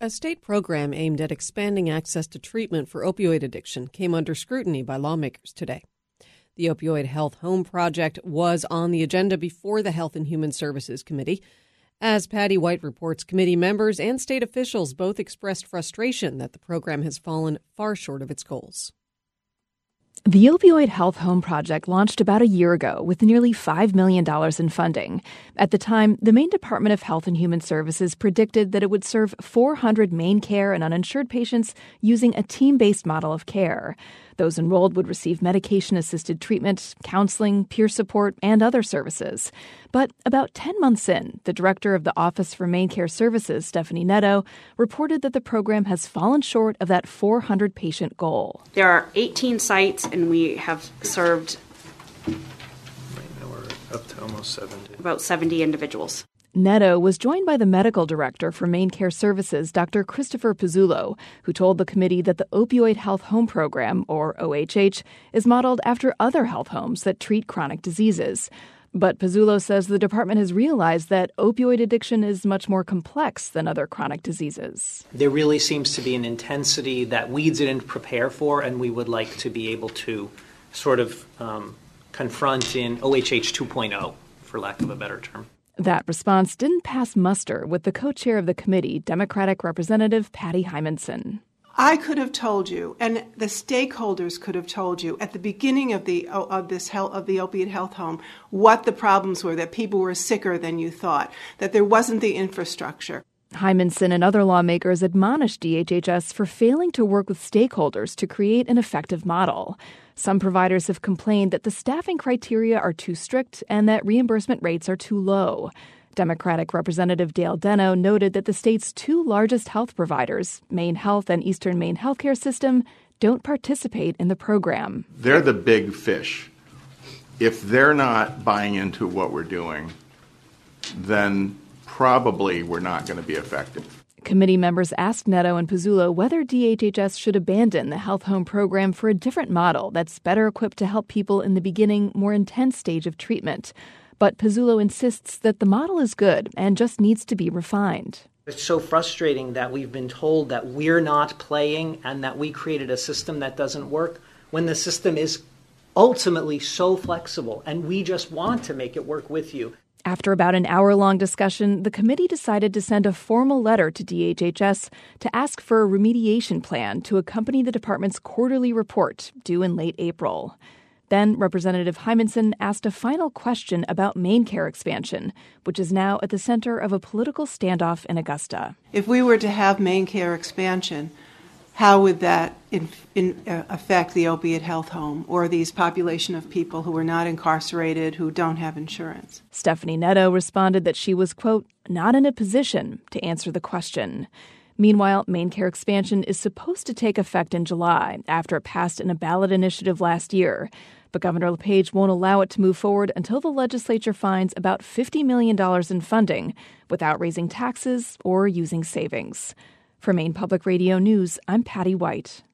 A state program aimed at expanding access to treatment for opioid addiction came under scrutiny by lawmakers today. The Opioid Health Home Project was on the agenda before the Health and Human Services Committee. As Patty White reports, committee members and state officials both expressed frustration that the program has fallen far short of its goals. The Opioid Health Home Project launched about a year ago with nearly $5 million in funding. At the time, the Maine Department of Health and Human Services predicted that it would serve 400 Maine care and uninsured patients using a team-based model of care. Those enrolled would receive medication-assisted treatment, counseling, peer support, and other services. But about 10 months in, the director of the Office for Maine Care Services, Stephanie Netto, reported that the program has fallen short of that 400-patient goal. There are 18 sites, and we have served right now we're up to almost 70. About 70 individuals. Netto was joined by the medical director for Maine Care Services, Dr. Christopher Pizzullo, who told the committee that the Opioid Health Home Program, or OHH, is modeled after other health homes that treat chronic diseases. But Pizzullo says the department has realized that opioid addiction is much more complex than other chronic diseases. There really seems to be an intensity that we didn't prepare for, and we would like to be able to sort of confront in OHH 2.0, for lack of a better term. That response didn't pass muster with the co-chair of the committee, Democratic Representative Patty Hymanson. I could have told you, and the stakeholders could have told you at the beginning of the opiate health home what the problems were, that people were sicker than you thought, that there wasn't the infrastructure. Hymanson and other lawmakers admonished DHHS for failing to work with stakeholders to create an effective model. Some providers have complained that the staffing criteria are too strict and that reimbursement rates are too low. Democratic Representative Dale Denno noted that the state's two largest health providers, Maine Health and Eastern Maine Healthcare System, don't participate in the program. They're the big fish. If they're not buying into what we're doing, then probably we're not going to be effective. Committee members asked Netto and Pizzullo whether DHHS should abandon the health home program for a different model that's better equipped to help people in the beginning, more intense stage of treatment. But Pizzullo insists that the model is good and just needs to be refined. It's so frustrating that we've been told that we're not playing and that we created a system that doesn't work when the system is ultimately so flexible and we just want to make it work with you. After about an hour-long discussion, the committee decided to send a formal letter to DHHS to ask for a remediation plan to accompany the department's quarterly report due in late April. Then Representative Hymanson asked a final question about Maine Care expansion, which is now at the center of a political standoff in Augusta. If we were to have Maine Care expansion, how would that affect the opiate health home or these population of people who are not incarcerated, who don't have insurance? Stephanie Netto responded that she was, quote, not in a position to answer the question. Meanwhile, Maine Care expansion is supposed to take effect in July after it passed in a ballot initiative last year. But Governor LePage won't allow it to move forward until the legislature finds about $50 million in funding without raising taxes or using savings. For Maine Public Radio News, I'm Patty White.